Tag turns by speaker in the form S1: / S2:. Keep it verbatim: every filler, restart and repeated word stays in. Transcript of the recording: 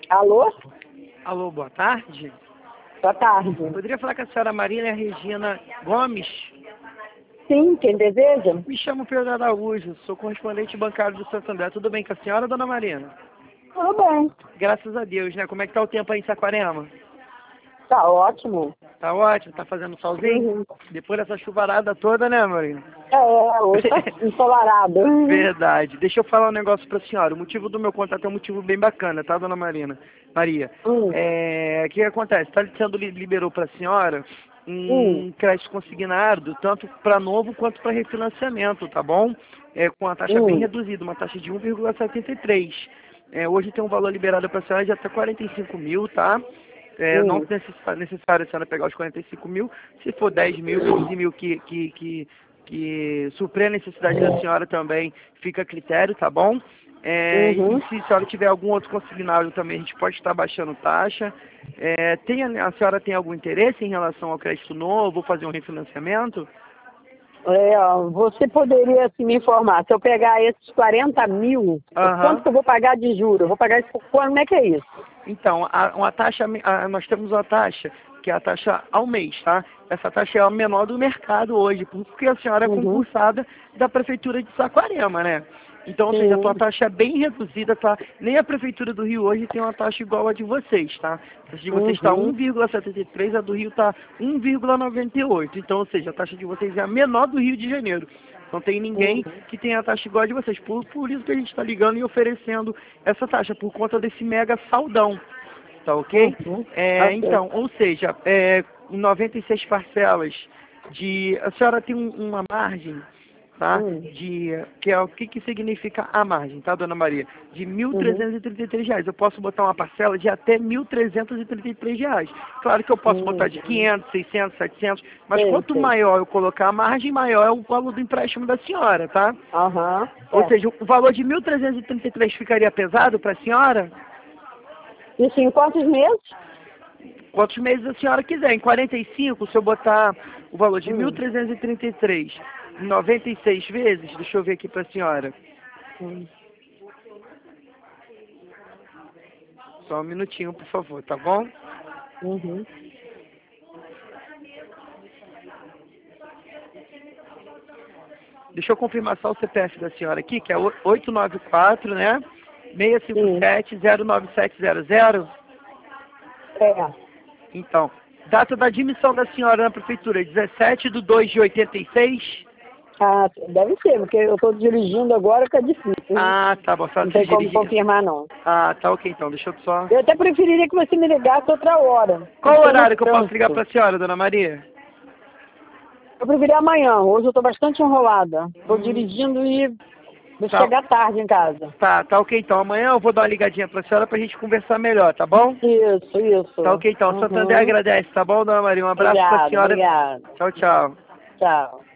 S1: Alô?
S2: Alô, boa tarde.
S1: Boa tarde.
S2: Poderia falar com a senhora Marília Regina Gomes?
S1: Sim, quem deseja?
S2: Me chamo Pedro Araújo, sou correspondente bancário do Santo André. Tudo bem com a senhora, dona Marina?
S1: Tudo bem.
S2: Graças a Deus, né? Como é que tá o tempo aí em Saquarema?
S1: Tá ótimo.
S2: Tá ótimo, tá fazendo solzinho?
S1: Uhum.
S2: Depois dessa chuvarada toda, né, Marina?
S1: É, hoje tá ensolarado.
S2: Verdade. Deixa eu falar um negócio pra senhora. O motivo do meu contato é um motivo bem bacana, tá, dona Marina? Maria?
S1: Hum.
S2: É... O que acontece? Tá sendo li- liberou pra senhora
S1: Hum.
S2: um crédito consignado, tanto para novo quanto para refinanciamento, tá bom? É, com a taxa bem
S1: Hum.
S2: reduzida, uma taxa de um vírgula setenta e três. É, hoje tem um valor liberado para a senhora de até quarenta e cinco mil, tá? É, não
S1: Hum.
S2: é necessário a senhora pegar os quarenta e cinco mil, se for dez mil, quinze mil que, que, que, que suprir a necessidade da senhora também fica a critério, tá bom? É,
S1: Uhum.
S2: e se a senhora tiver algum outro consignado também, a gente pode estar baixando taxa. É, tem, a, a senhora tem algum interesse em relação ao crédito novo, fazer um refinanciamento?
S1: É, ó, você poderia assim, me informar, se eu pegar esses quarenta mil,
S2: Aham.
S1: quanto que eu vou pagar de juros? Eu vou pagar isso por quando? Como é que é isso?
S2: Então, a, uma taxa, a, nós temos uma taxa, que é a taxa ao mês, tá? Essa taxa é a menor do mercado hoje, porque a senhora é
S1: Uhum.
S2: concursada da Prefeitura de Saquarema, né? Então, ou seja, a tua
S1: Sim.
S2: taxa é bem reduzida, tá? Nem a Prefeitura do Rio hoje tem uma taxa igual a de vocês, tá? A taxa de vocês está
S1: Uhum.
S2: um vírgula setenta e três, a do Rio está um vírgula noventa e oito. Então, ou seja, a taxa de vocês é a menor do Rio de Janeiro. Não tem ninguém
S1: Uhum.
S2: que tenha a taxa igual a de vocês. Por, por isso que a gente está ligando e oferecendo essa taxa, por conta desse mega saldão. Tá ok?
S1: Uhum.
S2: É,
S1: Ok.
S2: então, ou seja, é, em noventa e seis parcelas de... A senhora tem um- uma margem, tá?
S1: Hum.
S2: De, que é o que, que significa a margem, tá, dona Maria? De mil
S1: Uhum.
S2: trezentos e trinta e três reais. Eu posso botar uma parcela de até mil trezentos e trinta e três reais. Claro que eu posso botar de
S1: Uhum.
S2: quinhentos, seiscentos, setecentos, mas
S1: Sei,
S2: quanto
S1: sei.
S2: maior eu colocar a margem, maior é o valor do empréstimo da senhora, tá?
S1: Aham.
S2: Ou
S1: É.
S2: seja, o valor de mil trezentos e trinta e três ficaria pesado para a senhora?
S1: Isso em quantos meses?
S2: Quantos meses a senhora quiser. Em quarenta e cinco, se eu botar o valor de mil
S1: Hum.
S2: trezentos e trinta e três em noventa e seis vezes, deixa eu ver aqui para a senhora.
S1: Hum.
S2: Só um minutinho, por favor, tá bom?
S1: Uhum.
S2: Deixa eu confirmar só o C P F da senhora aqui, que é oito nove quatro, né? seis cinco
S1: Sim.
S2: sete, zero nove sete zero zero.
S1: É.
S2: Então, data da admissão da senhora na prefeitura, dezessete de dois de oitenta e seis.
S1: Ah, deve ser, porque eu estou dirigindo agora que é difícil.
S2: Ah, tá bom, só
S1: Não
S2: se
S1: tem como
S2: dirigir.
S1: confirmar, não.
S2: Ah, tá ok então, deixa eu só...
S1: Eu até preferiria que você me ligasse outra hora.
S2: Qual o
S1: Estou no
S2: horário que eu posso ligar para
S1: trânsito.
S2: a senhora, dona Maria?
S1: Eu preferia amanhã. Hoje eu estou bastante enrolada. Estou
S2: Hum.
S1: dirigindo e vou
S2: Tá.
S1: chegar tarde em casa.
S2: Tá, tá ok então. Amanhã eu vou dar uma ligadinha pra senhora pra gente conversar melhor, tá bom?
S1: Isso, isso.
S2: Tá ok então.
S1: Uhum.
S2: Santander agradece, tá bom, dona Maria? Um abraço pra
S1: Obrigada,
S2: senhora.
S1: obrigada.
S2: Tchau, tchau.
S1: Tchau.